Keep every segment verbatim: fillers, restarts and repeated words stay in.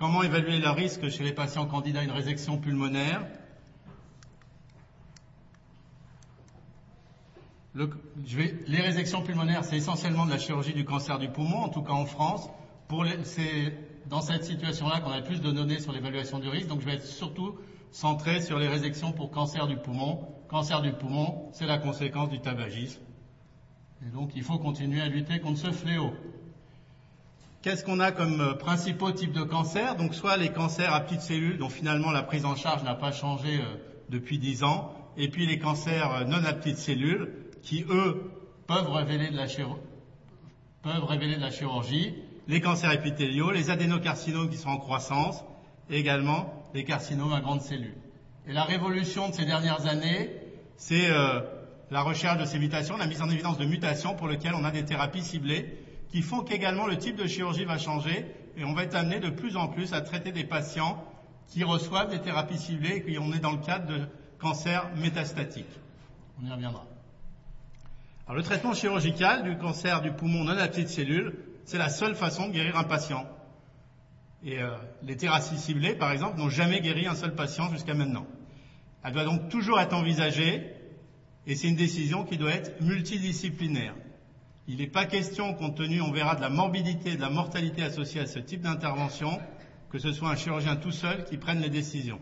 comment évaluer le risque chez les patients candidats à une résection pulmonaire. Le, je vais, les résections pulmonaires, c'est essentiellement de la chirurgie du cancer du poumon, en tout cas en France. Pour les, c'est dans cette situation-là qu'on a le plus de données sur l'évaluation du risque, donc je vais être surtout centré sur les résections pour cancer du poumon. Cancer du poumon, c'est la conséquence du tabagisme. Et donc il faut continuer à lutter contre ce fléau. Qu'est-ce qu'on a comme principaux types de cancers? Donc soit les cancers à petites cellules, dont finalement la prise en charge n'a pas changé euh, depuis dix ans, et puis les cancers non à petites cellules, qui, eux, peuvent révéler de la, chiro... peuvent révéler de la chirurgie, les cancers épithéliaux, les adénocarcinomes qui sont en croissance, et également les carcinomes à grandes cellules. Et la révolution de ces dernières années, c'est euh, la recherche de ces mutations, la mise en évidence de mutations pour lesquelles on a des thérapies ciblées, qui font qu'également le type de chirurgie va changer, et on va être amené de plus en plus à traiter des patients qui reçoivent des thérapies ciblées, et qu'on est dans le cadre de cancers métastatiques. On y reviendra. Alors, le traitement chirurgical du cancer du poumon non à petites cellules, c'est la seule façon de guérir un patient. Et euh, les thérapies ciblées, par exemple, n'ont jamais guéri un seul patient jusqu'à maintenant. Elle doit donc toujours être envisagée, et c'est une décision qui doit être multidisciplinaire. Il n'est pas question, compte tenu, on verra, de la morbidité et de la mortalité associée à ce type d'intervention, que ce soit un chirurgien tout seul qui prenne les décisions.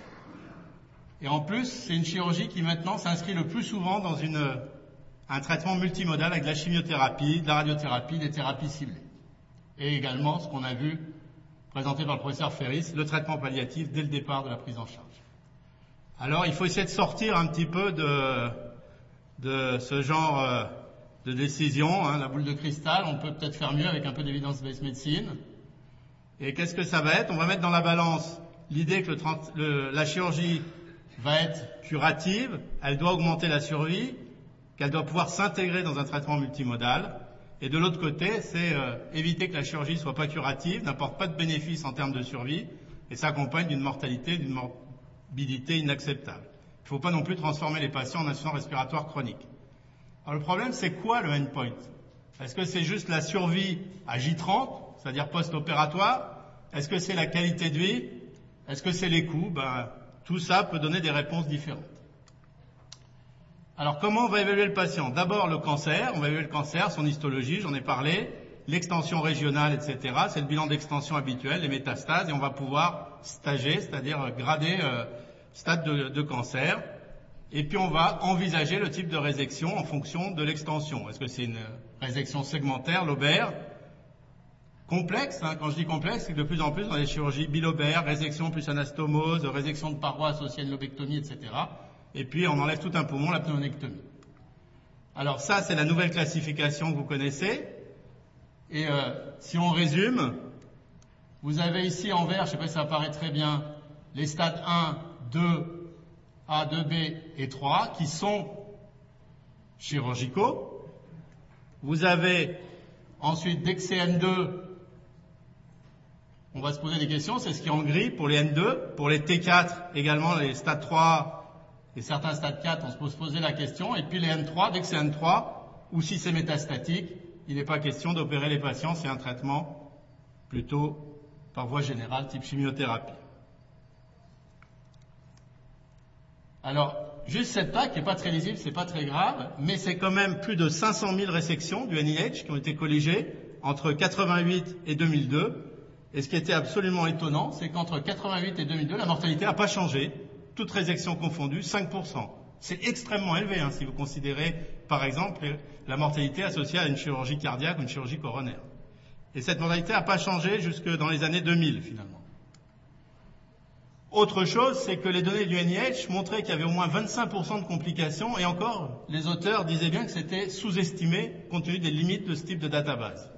Et en plus, c'est une chirurgie qui maintenant s'inscrit le plus souvent dans une... un traitement multimodal avec de la chimiothérapie, de la radiothérapie, des thérapies ciblées. Et également, ce qu'on a vu présenté par le professeur Ferris, le traitement palliatif dès le départ de la prise en charge. Alors, il faut essayer de sortir un petit peu de, de ce genre euh, de décision, hein, la boule de cristal. On peut peut-être faire mieux avec un peu d'évidence-based medicine. Et qu'est-ce que ça va être? On va mettre dans la balance l'idée que le, le, la chirurgie va être curative, elle doit augmenter la survie, qu'elle doit pouvoir s'intégrer dans un traitement multimodal. Et de l'autre côté, c'est euh, éviter que la chirurgie ne soit pas curative, n'apporte pas de bénéfices en termes de survie, et s'accompagne d'une mortalité, d'une morbidité inacceptable. Il ne faut pas non plus transformer les patients en insuffisance respiratoire chronique. Alors le problème, c'est quoi le endpoint? Est-ce que c'est juste la survie à J trente, c'est-à-dire post-opératoire? Est-ce que c'est la qualité de vie? Est-ce que c'est les coûts? Ben, tout ça peut donner des réponses différentes. Alors, comment on va évaluer le patient? D'abord, le cancer. On va évaluer le cancer, son histologie, j'en ai parlé, l'extension régionale, et cetera. C'est le bilan d'extension habituel, les métastases, et on va pouvoir stager, c'est-à-dire grader euh, stade de, de cancer. Et puis, on va envisager le type de résection en fonction de l'extension. Est-ce que c'est une résection segmentaire, lobaire? Complexe, hein. Quand je dis complexe, c'est que de plus en plus, on a des chirurgies bilobaires, résection plus anastomose, résection de parois associée à une lobectomie, et cetera. Et puis on enlève tout un poumon, la pneumonectomie. Alors ça, c'est la nouvelle classification que vous connaissez. Et euh, si on résume, vous avez ici en vert, je ne sais pas si ça apparaît très bien, les stades un, deux, A, deux B et trois qui sont chirurgicaux. Vous avez ensuite, dès que c'est N deux, on va se poser des questions, c'est ce qui est en gris pour les N deux, pour les T quatre également, les stades trois et certains stades quatre, on se pose poser la question, et puis les N trois, dès que c'est N trois, ou si c'est métastatique, il n'est pas question d'opérer les patients, c'est un traitement plutôt par voie générale, type chimiothérapie. Alors, juste cette plaque qui n'est pas très lisible, c'est pas très grave, mais c'est quand même plus de cinq cent mille résections du N I H qui ont été colligées entre quatre-vingt-huit et deux mille deux. Et ce qui était absolument étonnant, c'est qu'entre quatre-vingt-huit et deux mille deux, la mortalité n'a pas changé, toute résection confondue, cinq pour cent. C'est extrêmement élevé, hein, si vous considérez, par exemple, la mortalité associée à une chirurgie cardiaque ou une chirurgie coronaire. Et cette mortalité n'a pas changé jusque dans les années deux mille, finalement. Autre chose, c'est que les données du N I H montraient qu'il y avait au moins vingt-cinq pour cent de complications, et encore, les auteurs disaient bien que c'était sous-estimé compte tenu des limites de ce type de database.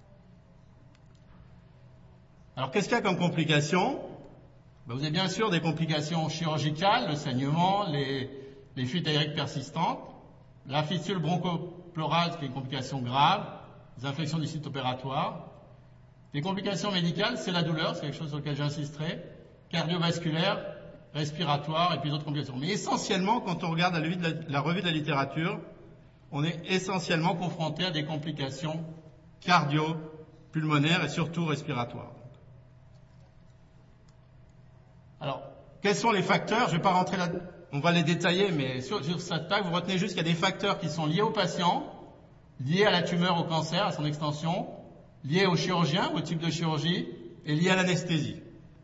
Alors, qu'est-ce qu'il y a comme complications? Ben, vous avez bien sûr des complications chirurgicales, le saignement, les, les fuites aériques persistantes, la fistule bronchopleurale, qui est une complication grave, les infections du site opératoire. Les complications médicales, c'est la douleur, c'est quelque chose sur lequel j'insisterai, cardiovasculaire, respiratoire et puis d'autres complications. Mais essentiellement, quand on regarde la revue de la, la, revue de la littérature, on est essentiellement confronté à des complications cardio-pulmonaires et surtout respiratoires. quels sont les facteurs? Je ne vais pas rentrer là, on va les détailler, mais sur, sur cette table, vous retenez juste qu'il y a des facteurs qui sont liés au patient, liés à la tumeur, au cancer, à son extension, liés au chirurgien, au type de chirurgie, et liés à l'anesthésie.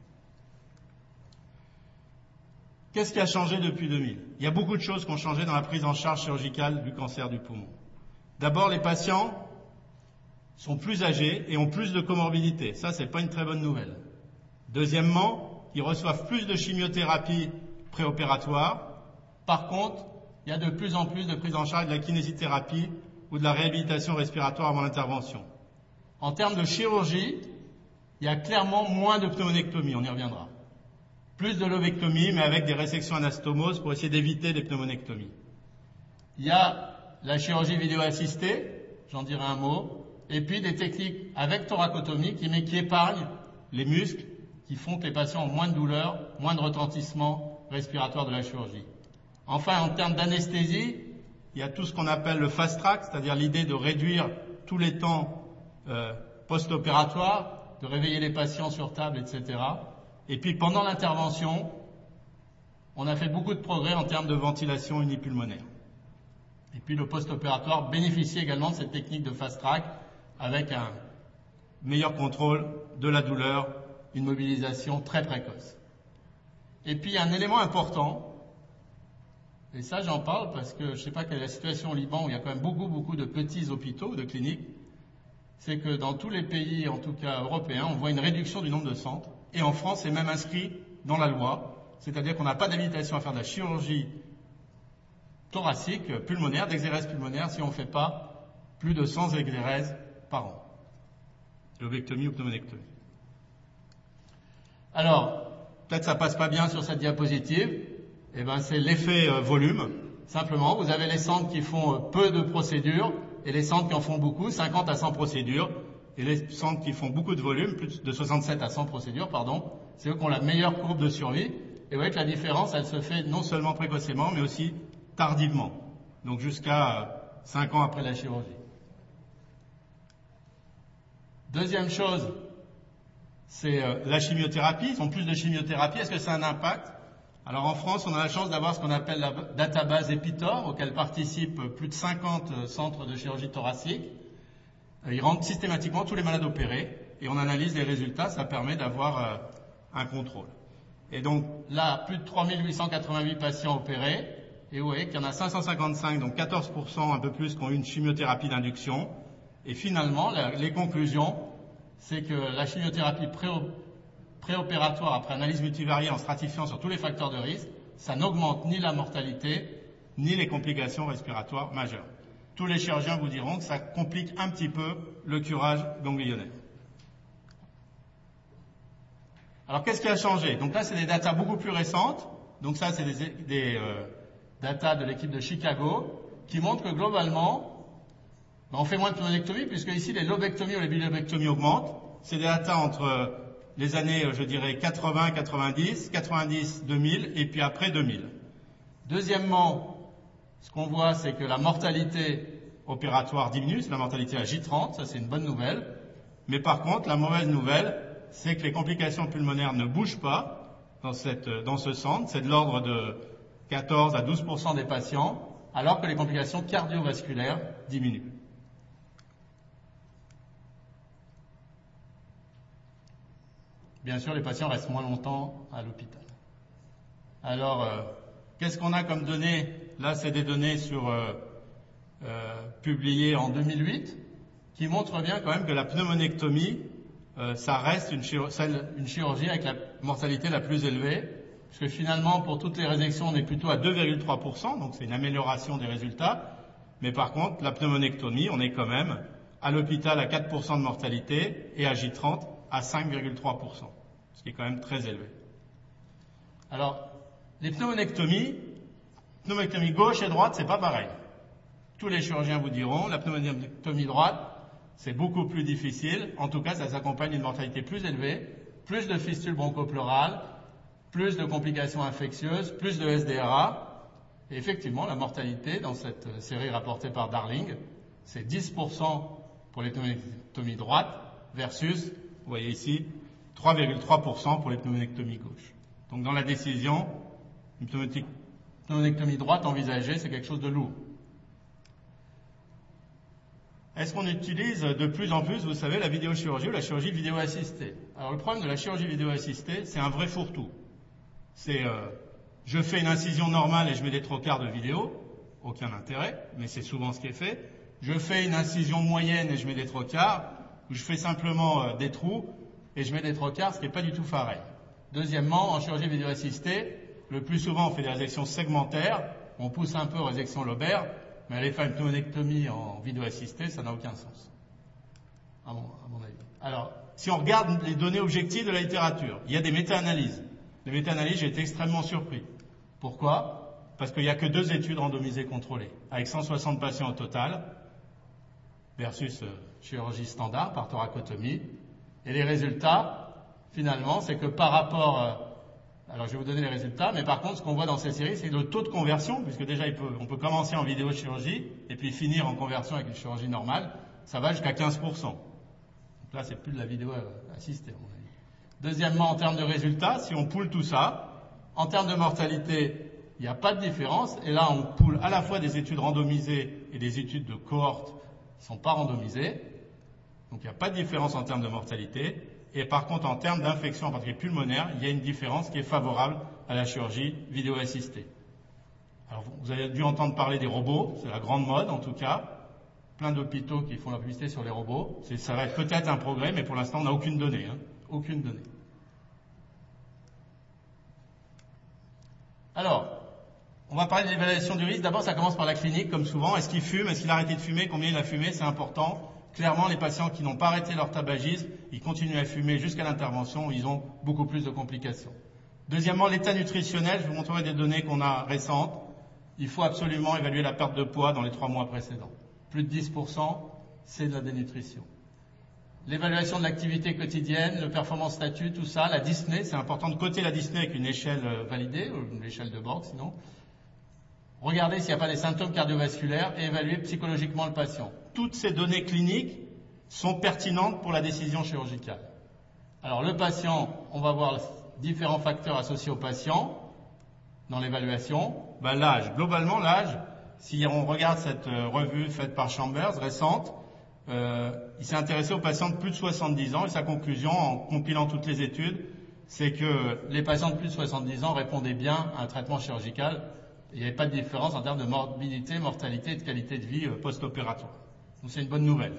Qu'est-ce qui a changé depuis deux mille? Il y a beaucoup de choses qui ont changé dans la prise en charge chirurgicale du cancer du poumon. D'abord, les patients sont plus âgés et ont plus de comorbidités. Ça, c'est pas une très bonne nouvelle. Deuxièmement, ils reçoivent plus de chimiothérapie préopératoire. Par contre, il y a de plus en plus de prise en charge de la kinésithérapie ou de la réhabilitation respiratoire avant l'intervention. En termes de chirurgie, il y a clairement moins de pneumonectomie, on y reviendra. Plus de lobectomie, mais avec des résections anastomoses pour essayer d'éviter les pneumonectomies. Il y a la chirurgie vidéo-assistée, j'en dirai un mot, et puis des techniques avec thoracotomie qui, mais qui épargnent les muscles, qui font que les patients ont moins de douleur, moins de retentissement respiratoire de la chirurgie. Enfin, en termes d'anesthésie, il y a tout ce qu'on appelle le fast track, c'est-à-dire l'idée de réduire tous les temps euh, post-opératoires, de réveiller les patients sur table, et cetera. Et puis pendant l'intervention, on a fait beaucoup de progrès en termes de ventilation unipulmonaire. Et puis le post-opératoire bénéficie également de cette technique de fast track avec un meilleur contrôle de la douleur, une mobilisation très précoce. Et puis un élément important, et ça j'en parle parce que je ne sais pas quelle est la situation au Liban où il y a quand même beaucoup beaucoup de petits hôpitaux, de cliniques, c'est que dans tous les pays, en tout cas européens, on voit une réduction du nombre de centres. Et en France, c'est même inscrit dans la loi, c'est-à-dire qu'on n'a pas d'habilitation à faire de la chirurgie thoracique, pulmonaire, d'exérèse pulmonaire, si on ne fait pas plus de cent exérèses par an. Lobectomie ou pneumonectomie. Alors, peut-être ça passe pas bien sur cette diapositive, eh ben c'est l'effet euh, volume. Simplement, vous avez les centres qui font euh, peu de procédures et les centres qui en font beaucoup, cinquante à cent procédures. Et les centres qui font beaucoup de volume, plus de soixante-sept à cent procédures, pardon, c'est eux qui ont la meilleure courbe de survie. Et vous voyez que la différence, elle se fait non seulement précocement, mais aussi tardivement. Donc jusqu'à cinq ans après la chirurgie. Deuxième chose, c'est euh, la chimiothérapie. Ils ont plus de chimiothérapie. Est-ce que ça a un impact? Alors en France, on a la chance d'avoir ce qu'on appelle la database EPITOR, auquel participent plus de cinquante centres de chirurgie thoracique. Ils rentrent systématiquement tous les malades opérés et on analyse les résultats, ça permet d'avoir euh, un contrôle. Et donc là, plus de trois mille huit cent quatre-vingt-huit patients opérés, et vous voyez qu'il y en a cinq cent cinquante-cinq, donc quatorze pour cent un peu plus, qui ont eu une chimiothérapie d'induction. Et finalement, la, les conclusions, c'est que la chimiothérapie pré-op- préopératoire après analyse multivariée en stratifiant sur tous les facteurs de risque, ça n'augmente ni la mortalité, ni les complications respiratoires majeures. Tous les chirurgiens vous diront que ça complique un petit peu le curage ganglionnaire. Alors qu'est-ce qui a changé? Donc là, c'est des datas beaucoup plus récentes. Donc ça, c'est des, des euh, datas de l'équipe de Chicago qui montrent que globalement, ben, on fait moins de pneumonectomie puisque ici, les lobectomies ou les bilobectomies augmentent. C'est des datas entre les années, je dirais, quatre-vingts, quatre-vingt-dix, quatre-vingt-dix, deux mille et puis après deux mille. Deuxièmement, ce qu'on voit, c'est que la mortalité opératoire diminue, c'est la mortalité à J trente, ça c'est une bonne nouvelle. Mais par contre, la mauvaise nouvelle, c'est que les complications pulmonaires ne bougent pas dans, cette, dans ce centre, c'est de l'ordre de quatorze à douze pour cent des patients, alors que les complications cardiovasculaires diminuent. Bien sûr, les patients restent moins longtemps à l'hôpital. Alors, euh, qu'est-ce qu'on a comme données? Là, c'est des données sur, euh, euh, publiées en deux mille huit, qui montrent bien quand même que la pneumonectomie, euh, ça reste une, chiro- celle, une chirurgie avec la mortalité la plus élevée, puisque finalement, pour toutes les résections, on est plutôt à deux virgule trois pour cent, donc c'est une amélioration des résultats. Mais par contre, la pneumonectomie, on est quand même à l'hôpital à quatre pour cent de mortalité et à J trente à cinq virgule trois pour cent, ce qui est quand même très élevé. Alors, les pneumonectomies, pneumonectomie gauche et droite, c'est pas pareil. Tous les chirurgiens vous diront, la pneumonectomie droite, c'est beaucoup plus difficile. En tout cas, ça s'accompagne d'une mortalité plus élevée, plus de fistules bronchopleurales, plus de complications infectieuses, plus de S D R A. Et effectivement, la mortalité dans cette série rapportée par Darling, c'est dix pour cent pour les pneumonectomies droites versus, vous voyez ici, trois virgule trois pour cent pour les pneumonectomies gauche. Donc dans la décision, une pneumonectomie droite envisagée, c'est quelque chose de lourd. Est-ce qu'on utilise de plus en plus, vous savez, la vidéochirurgie ou la chirurgie vidéo assistée? Alors le problème de la chirurgie vidéo assistée, c'est un vrai fourre-tout. C'est, euh, je fais une incision normale et je mets des trocars de vidéo, aucun intérêt, mais c'est souvent ce qui est fait. Je fais une incision moyenne et je mets des trocars, ou je fais simplement euh, des trous et je mets des trocars, ce qui n'est pas du tout pareil. Deuxièmement, en chirurgie vidéo assistée, le plus souvent on fait des résections segmentaires, on pousse un peu aux résections lobaires, mais aller faire une pneumonectomie en vidéo assistée, ça n'a aucun sens, à mon, à mon avis. Alors, si on regarde les données objectives de la littérature, il y a des méta-analyses. Les méta-analyses, j'ai été extrêmement surpris. Pourquoi? Parce qu'il n'y a que deux études randomisées contrôlées, avec cent soixante patients au total, versus euh, chirurgie standard par thoracotomie. Et les résultats, finalement, c'est que par rapport... Euh, alors je vais vous donner les résultats, mais par contre, ce qu'on voit dans ces séries, c'est le taux de conversion, puisque déjà il peut, on peut commencer en vidéochirurgie et puis finir en conversion avec une chirurgie normale, ça va jusqu'à quinze pour cent. Donc là, c'est plus de la vidéo assistée, à mon avis. Deuxièmement, en termes de résultats, si on poule tout ça, en termes de mortalité, il n'y a pas de différence. Et là, on poule à la fois des études randomisées et des études de cohorte qui ne sont pas randomisées. Donc il n'y a pas de différence en termes de mortalité. Et par contre, en termes d'infection, en particulier pulmonaire, il y a une différence qui est favorable à la chirurgie vidéo assistée. Alors, vous avez dû entendre parler des robots, c'est la grande mode en tout cas. Plein d'hôpitaux qui font la publicité sur les robots. C'est, ça va être peut-être un progrès, mais pour l'instant, on n'a aucune donnée. Hein. Aucune donnée. Alors, on va parler de l'évaluation du risque. D'abord, ça commence par la clinique, comme souvent. Est-ce qu'il fume? Est-ce qu'il a arrêté de fumer? Combien il a fumé? C'est important. Clairement, les patients qui n'ont pas arrêté leur tabagisme, ils continuent à fumer jusqu'à l'intervention, ils ont beaucoup plus de complications. Deuxièmement, l'état nutritionnel, je vous montrerai des données qu'on a récentes. Il faut absolument évaluer la perte de poids dans les trois mois précédents. Plus de dix pour cent, c'est de la dénutrition. L'évaluation de l'activité quotidienne, le performance statut, tout ça, la dyspnée, c'est important de coter la dyspnée avec une échelle validée, ou une échelle de Borg sinon. Regardez s'il n'y a pas des symptômes cardiovasculaires et évaluer psychologiquement le patient. Toutes ces données cliniques sont pertinentes pour la décision chirurgicale. Alors le patient, on va voir différents facteurs associés au patient dans l'évaluation. Ben, l'âge, globalement l'âge, si on regarde cette euh, revue faite par Chambers récente, euh, il s'est intéressé aux patients de plus de soixante-dix ans et sa conclusion en compilant toutes les études, c'est que les patients de plus de soixante-dix ans répondaient bien à un traitement chirurgical. Il n'y avait pas de différence en termes de morbidité, mortalité et de qualité de vie euh, post-opératoire. Donc c'est une bonne nouvelle.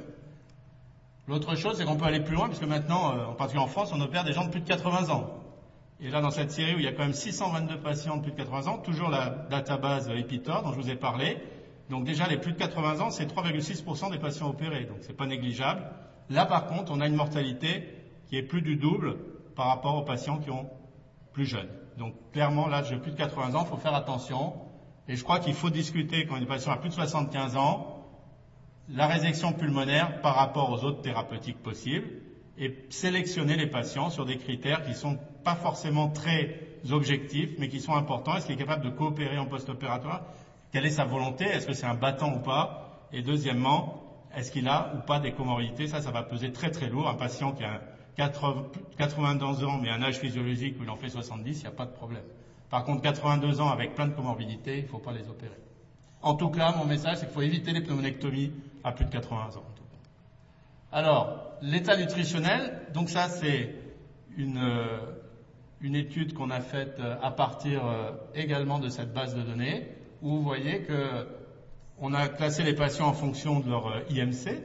L'autre chose, c'est qu'on peut aller plus loin, puisque maintenant, euh, en particulier en France, on opère des gens de plus de quatre-vingts ans. Et là, dans cette série où il y a quand même six cent vingt-deux patients de plus de quatre-vingts ans, toujours la database Epitor dont je vous ai parlé. Donc déjà, les plus de quatre-vingts ans, c'est trois virgule six pour cent des patients opérés, donc c'est pas négligeable. Là, par contre, on a une mortalité qui est plus du double par rapport aux patients qui ont plus jeunes. Donc clairement, l'âge de plus de quatre-vingts ans, il faut faire attention. Et je crois qu'il faut discuter, quand une patient a plus de soixante-quinze ans, la résection pulmonaire par rapport aux autres thérapeutiques possibles et sélectionner les patients sur des critères qui ne sont pas forcément très objectifs, mais qui sont importants. Est-ce qu'il est capable de coopérer en post-opératoire? Quelle est sa volonté? Est-ce que c'est un battant ou pas? Et deuxièmement, est-ce qu'il a ou pas des comorbidités? Ça, ça va peser très très lourd. Un patient qui a quatre-vingt-deux ans mais un âge physiologique où il en fait soixante-dix, il n'y a pas de problème. Par contre, quatre-vingt-deux ans avec plein de comorbidités, il ne faut pas les opérer. En tout cas, mon message, c'est qu'il faut éviter les pneumonectomies à plus de quatre-vingts ans. En tout cas. Alors, l'état nutritionnel, donc ça, c'est une, euh, une étude qu'on a faite euh, à partir euh, également de cette base de données, où vous voyez que on a classé les patients en fonction de leur euh, I M C,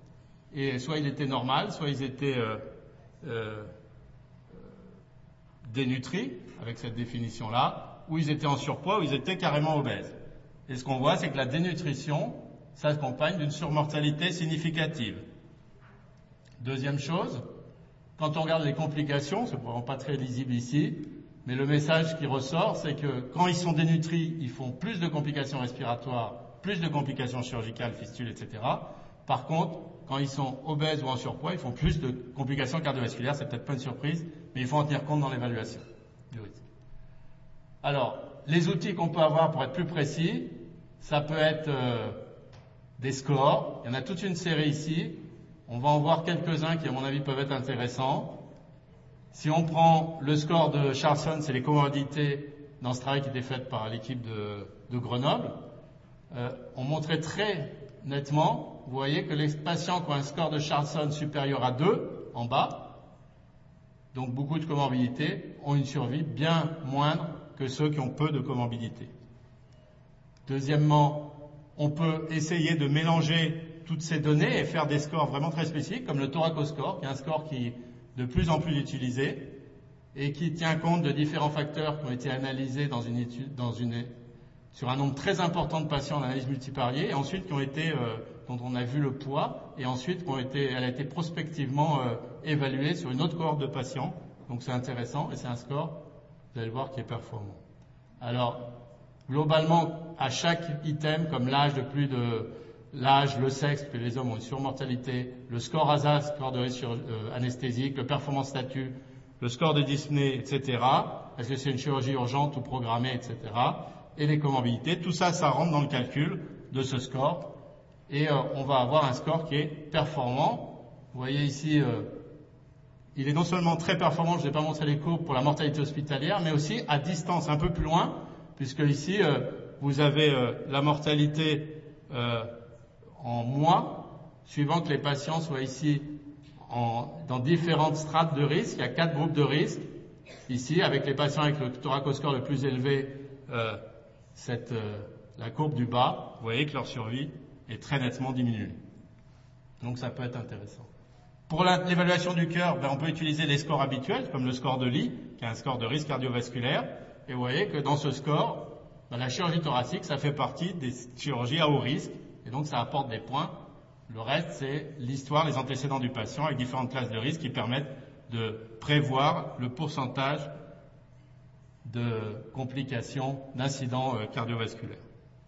et soit ils étaient normaux, soit ils étaient euh, euh, dénutris, avec cette définition-là, ou ils étaient en surpoids, ou ils étaient carrément obèses. Et ce qu'on voit, c'est que la dénutrition s'accompagne d'une surmortalité significative. Deuxième chose, quand on regarde les complications, c'est probablement pas très lisible ici, mais le message qui ressort, c'est que quand ils sont dénutris, ils font plus de complications respiratoires, plus de complications chirurgicales, fistules, et cetera. Par contre, quand ils sont obèses ou en surpoids, ils font plus de complications cardiovasculaires. C'est peut-être pas une surprise, mais il faut en tenir compte dans l'évaluation du risque. Alors, les outils qu'on peut avoir pour être plus précis, ça peut être euh, des scores. Il y en a toute une série ici. On va en voir quelques-uns qui, à mon avis, peuvent être intéressants. Si on prend le score de Charlson, c'est les comorbidités dans ce travail qui était fait par l'équipe de, de Grenoble, euh, on montrait très nettement, vous voyez que les patients qui ont un score de Charlson supérieur à deux, en bas, donc beaucoup de comorbidités, ont une survie bien moindre que ceux qui ont peu de comorbidités. Deuxièmement, on peut essayer de mélanger toutes ces données et faire des scores vraiment très spécifiques, comme le thoracoscore, qui est un score qui est de plus en plus utilisé et qui tient compte de différents facteurs qui ont été analysés dans une étude, dans une, sur un nombre très important de patients en analyse multivariée, et ensuite qui ont été, euh, dont on a vu le poids, et ensuite qui ont été, elle a été prospectivement euh, évaluée sur une autre cohorte de patients. Donc c'est intéressant et c'est un score, vous allez le voir, qui est performant. Alors, globalement, à chaque item, comme l'âge de plus de l'âge, le sexe, parce que les hommes ont une surmortalité, le score A S A, score de risque euh, anesthésique, le performance statut, le score de dyspnée, et cetera. Est-ce que c'est une chirurgie urgente ou programmée, et cetera. Et les comorbidités, tout ça, ça rentre dans le calcul de ce score. Et euh, on va avoir un score qui est performant. Vous voyez ici, euh, il est non seulement très performant, je ne vais pas montrer les courbes pour la mortalité hospitalière, mais aussi à distance, un peu plus loin, puisque ici, euh, vous avez euh, la mortalité euh, en mois, suivant que les patients soient ici en, dans différentes strates de risque. Il y a quatre groupes de risque. Ici, avec les patients avec le thoracoscore le plus élevé, euh, cette, euh, la courbe du bas, vous voyez que leur survie est très nettement diminuée. Donc ça peut être intéressant. Pour la, l'évaluation du cœur, ben, on peut utiliser les scores habituels, comme le score de Lee, qui est un score de risque cardiovasculaire. Et vous voyez que dans ce score, ben, la chirurgie thoracique, ça fait partie des chirurgies à haut risque. Et donc ça apporte des points. Le reste, c'est l'histoire, les antécédents du patient avec différentes classes de risque qui permettent de prévoir le pourcentage de complications, d'incidents euh, cardiovasculaires.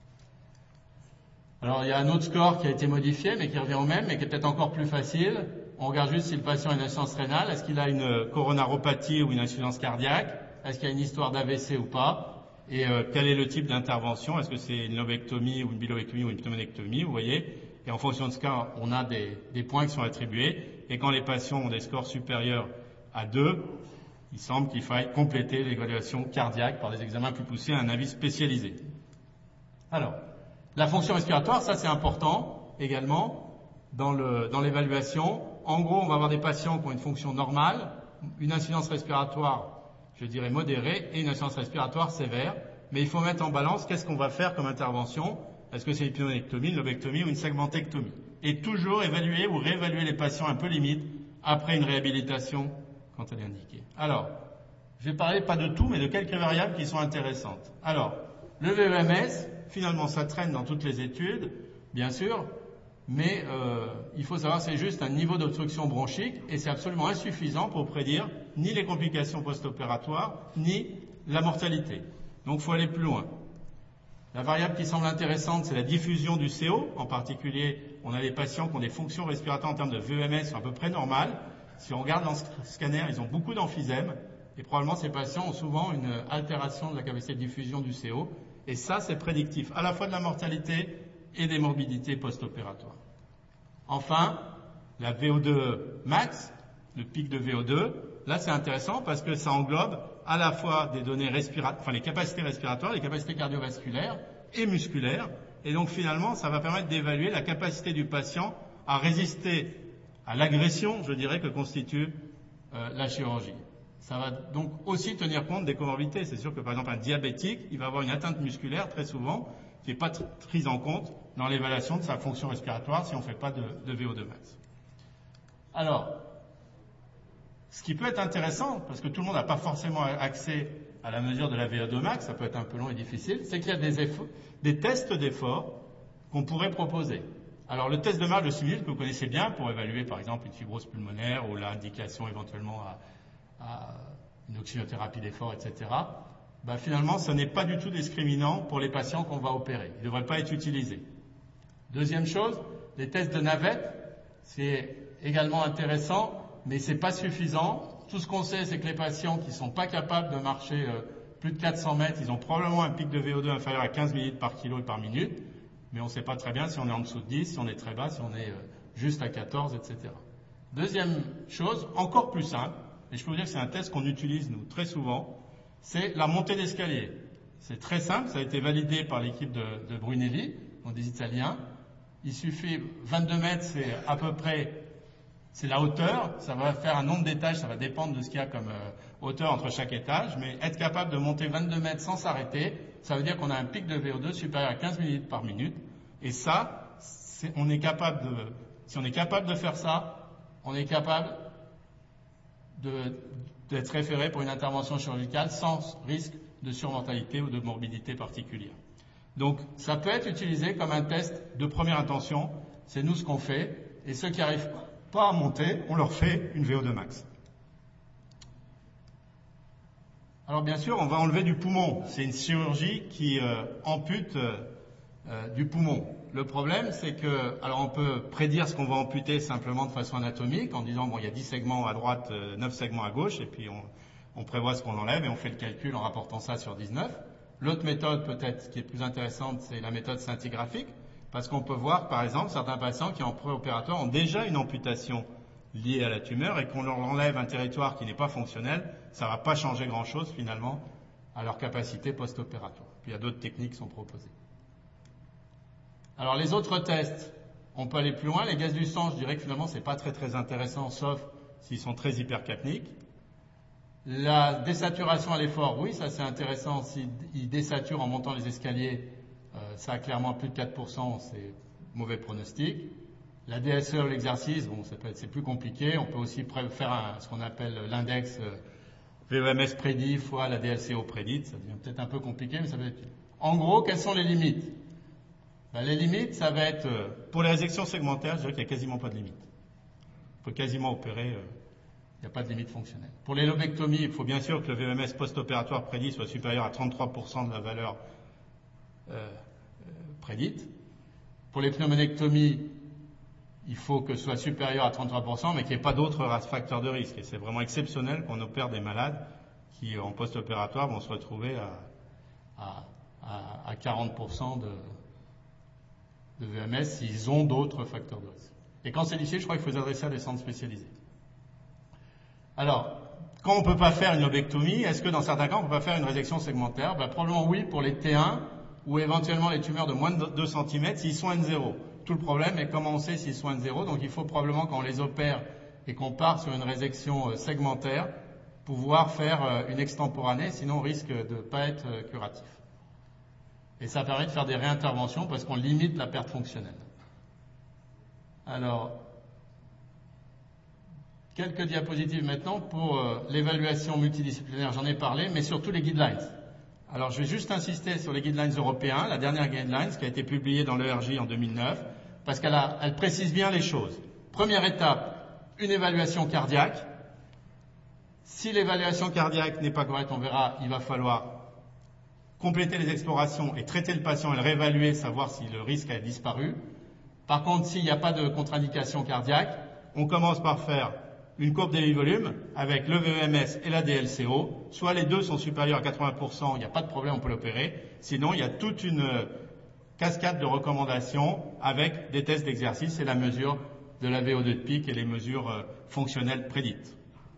Alors il y a un autre score qui a été modifié, mais qui revient au même, mais qui est peut-être encore plus facile. On regarde juste si le patient a une insuffisance rénale, est-ce qu'il a une coronaropathie ou une insuffisance cardiaque, est-ce qu'il y a une histoire d'A V C ou pas, et euh, quel est le type d'intervention, est-ce que c'est une lobectomie ou une bilobectomie ou une pneumonectomie, vous voyez. Et en fonction de ce cas, on a des, des points qui sont attribués. Et quand les patients ont des scores supérieurs à deux, il semble qu'il faille compléter l'évaluation cardiaque par des examens plus poussés à un avis spécialisé. Alors, la fonction respiratoire, ça c'est important également dans, le, dans l'évaluation. En gros, on va avoir des patients qui ont une fonction normale, une insuffisance respiratoire, je dirais modérée, et une insuffisance respiratoire sévère. Mais il faut mettre en balance qu'est-ce qu'on va faire comme intervention. Est-ce que c'est une pneumonectomie, une lobectomie ou une segmentectomie? Et toujours évaluer ou réévaluer les patients un peu limites après une réhabilitation quand elle est indiquée. Alors, je vais parler pas de tout, mais de quelques variables qui sont intéressantes. Alors, le V E M S, finalement, ça traîne dans toutes les études, bien sûr, mais euh, il faut savoir que c'est juste un niveau d'obstruction bronchique et c'est absolument insuffisant pour prédire ni les complications post-opératoires, ni la mortalité. Donc, il faut aller plus loin. La variable qui semble intéressante, c'est la diffusion du C O. En particulier, on a des patients qui ont des fonctions respiratoires en termes de V E M S à peu près normales. Si on regarde dans ce scanner, ils ont beaucoup d'emphysème. Et probablement, ces patients ont souvent une altération de la capacité de diffusion du C O. Et ça, c'est prédictif à la fois de la mortalité et des morbidités post-opératoires. Enfin, la V O deux max, le pic de V O deux, là, c'est intéressant parce que ça englobe à la fois des données respiratoires, enfin les capacités respiratoires, les capacités cardiovasculaires et musculaires. Et donc finalement, ça va permettre d'évaluer la capacité du patient à résister à l'agression, je dirais, que constitue euh, la chirurgie. Ça va donc aussi tenir compte des comorbidités. C'est sûr que par exemple un diabétique, il va avoir une atteinte musculaire très souvent qui n'est pas t- prise en compte dans l'évaluation de sa fonction respiratoire si on ne fait pas de, de V O deux max. Alors, ce qui peut être intéressant, parce que tout le monde n'a pas forcément accès à la mesure de la V O deux max, ça peut être un peu long et difficile, c'est qu'il y a des, efforts, des tests d'effort qu'on pourrait proposer. Alors le test de marge de Simil, que vous connaissez bien, pour évaluer par exemple une fibrose pulmonaire ou l'indication éventuellement à, à une oxygénothérapie d'effort, et cetera, ben finalement ce n'est pas du tout discriminant pour les patients qu'on va opérer. Il ne devrait pas être utilisé. Deuxième chose, les tests de navette, c'est également intéressant, mais c'est pas suffisant. Tout ce qu'on sait, c'est que les patients qui sont pas capables de marcher euh, plus de quatre cents mètres, ils ont probablement un pic de V O deux inférieur à quinze millilitres par kilo et par minute, mais on ne sait pas très bien si on est en dessous de dix, si on est très bas, si on est euh, juste à quatorze, et cetera. Deuxième chose, encore plus simple, et je peux vous dire que c'est un test qu'on utilise, nous, très souvent, c'est la montée d'escalier. C'est très simple, ça a été validé par l'équipe de, de Brunelli, donc des Italiens. Il suffit, vingt-deux mètres, c'est à peu près, c'est la hauteur, ça va faire un nombre d'étages, ça va dépendre de ce qu'il y a comme euh, hauteur entre chaque étage, mais être capable de monter vingt-deux mètres sans s'arrêter, ça veut dire qu'on a un pic de V O deux supérieur à quinze millilitres par minute, et ça, c'est, on est capable de, si on est capable de faire ça, on est capable de, d'être référé pour une intervention chirurgicale sans risque de surmortalité ou de morbidité particulière. Donc, ça peut être utilisé comme un test de première intention. C'est nous ce qu'on fait. Et ceux qui n'arrivent pas à monter, on leur fait une V O deux max. Alors, bien sûr, on va enlever du poumon. C'est une chirurgie qui euh, ampute euh, euh, du poumon. Le problème, c'est que, alors on peut prédire ce qu'on va amputer simplement de façon anatomique en disant, bon, il y a dix segments à droite, euh, neuf segments à gauche, et puis on, on prévoit ce qu'on enlève et on fait le calcul en rapportant ça sur dix-neuf. L'autre méthode, peut-être, qui est plus intéressante, c'est la méthode scintigraphique, parce qu'on peut voir, par exemple, certains patients qui, en préopératoire, ont déjà une amputation liée à la tumeur et qu'on leur enlève un territoire qui n'est pas fonctionnel, ça ne va pas changer grand-chose, finalement, à leur capacité post-opératoire. Puis il y a d'autres techniques qui sont proposées. Alors, les autres tests, on peut aller plus loin. Les gaz du sang, je dirais que finalement, c'est pas très très intéressant, sauf s'ils sont très hypercapniques. La désaturation à l'effort, oui, ça c'est intéressant. S'il désature en montant les escaliers, euh, ça a clairement plus de quatre pour cent, c'est mauvais pronostic. La D S E, l'exercice, bon, c'est plus compliqué. On peut aussi faire un, ce qu'on appelle l'index euh, V O M S prédit fois la D L C O prédite. Ça devient peut-être un peu compliqué, mais ça peut être... En gros, quelles sont les limites? Ben, les limites, ça va être... Euh, pour les résections segmentaires, je dirais qu'il n'y a quasiment pas de limite. On peut quasiment opérer... Euh, il n'y a pas de limite fonctionnelle. Pour les lobectomies, il faut bien sûr que le V O M S post-opératoire prédit soit supérieur à trente-trois pour cent de la valeur euh, euh, prédite. Pour les pneumonectomies, il faut que ce soit supérieur à trente-trois pour cent, mais qu'il n'y ait pas d'autres facteurs de risque. Et c'est vraiment exceptionnel qu'on opère des malades qui, en post-opératoire, vont se retrouver à, à, à, à quarante pour cent de, de V O M S s'ils ont d'autres facteurs de risque. Et quand c'est lycée, je crois qu'il faut les adresser à des centres spécialisés. Alors, quand on ne peut pas faire une lobectomie, est-ce que dans certains cas on ne peut pas faire une résection segmentaire? Ben, probablement oui pour les T un ou éventuellement les tumeurs de moins de deux centimètres s'ils sont N zéro. Tout le problème est comment on sait s'ils sont N zéro, donc il faut probablement quand on les opère et qu'on part sur une résection segmentaire, pouvoir faire une extemporanée, sinon on risque de ne pas être curatif. Et ça permet de faire des réinterventions parce qu'on limite la perte fonctionnelle. Alors, quelques diapositives maintenant pour euh, l'évaluation multidisciplinaire, j'en ai parlé, mais surtout les guidelines. Alors je vais juste insister sur les guidelines européens, la dernière guidelines qui a été publiée dans l'E R J en deux mille neuf, parce qu'elle a, elle précise bien les choses. Première étape, une évaluation cardiaque. Si l'évaluation cardiaque n'est pas correcte, on verra, il va falloir compléter les explorations et traiter le patient et le réévaluer, savoir si le risque a disparu. Par contre, s'il n'y a pas de contre-indication cardiaque, on commence par faire une courbe des volumes avec le V E M S et la D L C O. Soit les deux sont supérieurs à quatre-vingts pour cent, il n'y a pas de problème, on peut l'opérer. Sinon, il y a toute une cascade de recommandations avec des tests d'exercice et la mesure de la V O deux de pic et les mesures fonctionnelles prédites.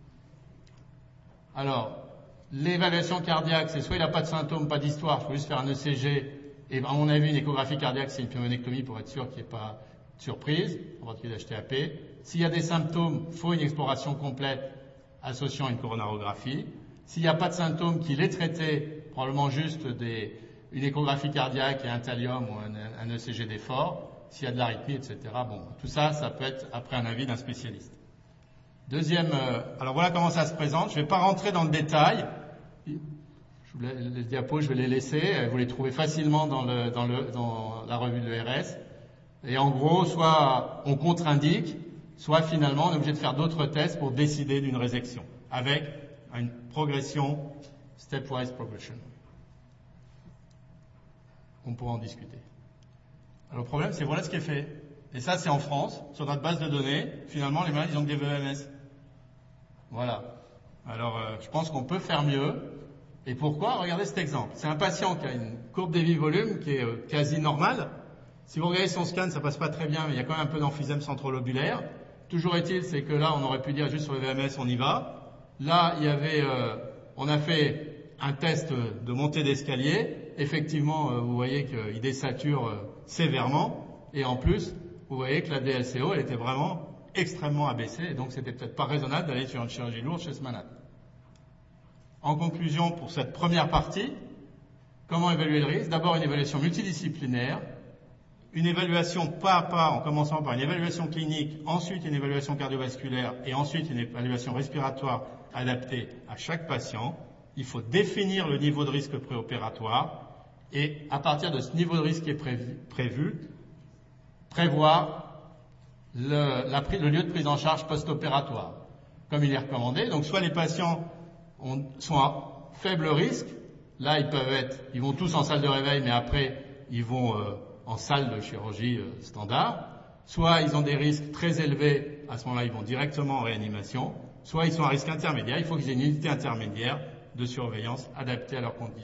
Alors, l'évaluation cardiaque, c'est soit il n'a pas de symptômes, pas d'histoire, il faut juste faire un E C G. Et à mon avis, une échographie cardiaque, c'est une pneumonectomie pour être sûr qu'il n'y ait pas de surprise, en particulier d'H T A P. S'il y a des symptômes, il faut une exploration complète associant une coronarographie. S'il n'y a pas de symptômes, qu'il est traité, probablement juste des, une échographie cardiaque et un thallium ou un, un E C G d'effort. S'il y a de l'arythmie, et cetera. Bon, tout ça, ça peut être après un avis d'un spécialiste. Deuxième, euh, alors voilà comment ça se présente. Je ne vais pas rentrer dans le détail. Je vous les, les diapos, je vais les laisser. Vous les trouvez facilement dans, le, dans, le, dans la revue de l'E R S. Et en gros, soit on contre-indique, soit finalement on est obligé de faire d'autres tests pour décider d'une résection, avec une progression, stepwise progression. On pourra en discuter. Alors le problème, c'est voilà ce qui est fait. Et ça, c'est en France, sur notre base de données. Finalement, les malades, ils ont que des V E M S. Voilà. Alors, euh, je pense qu'on peut faire mieux. Et pourquoi? Regardez cet exemple. C'est un patient qui a une courbe des volumes qui est euh, quasi normale. Si vous regardez son scan, ça passe pas très bien, mais il y a quand même un peu d'emphysème centrolobulaire. Toujours est-il, c'est que là, on aurait pu dire juste sur le V M S, on y va. Là, il y avait, euh, on a fait un test de montée d'escalier. Effectivement, euh, vous voyez qu'il désature euh, sévèrement. Et en plus, vous voyez que la D L C O, elle était vraiment extrêmement abaissée. Et donc, c'était peut-être pas raisonnable d'aller sur une chirurgie lourde chez ce malade. En conclusion, pour cette première partie, comment évaluer le risque? D'abord, une évaluation multidisciplinaire. Une évaluation pas à pas, en commençant par une évaluation clinique, ensuite une évaluation cardiovasculaire et ensuite une évaluation respiratoire adaptée à chaque patient. Il faut définir le niveau de risque préopératoire et à partir de ce niveau de risque qui est prévu, prévu prévoir le, la, le lieu de prise en charge post-opératoire, comme il est recommandé. Donc soit les patients ont, sont à faible risque, là ils peuvent être, ils vont tous en salle de réveil, mais après ils vont euh, en salle de chirurgie euh, standard, soit ils ont des risques très élevés, à ce moment-là ils vont directement en réanimation, soit ils sont à risque intermédiaire, il faut qu'ils aient une unité intermédiaire de surveillance adaptée à leurs conditions.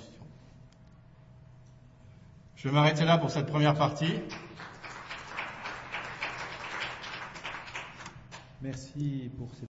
Je vais m'arrêter là pour cette première partie. Merci pour cette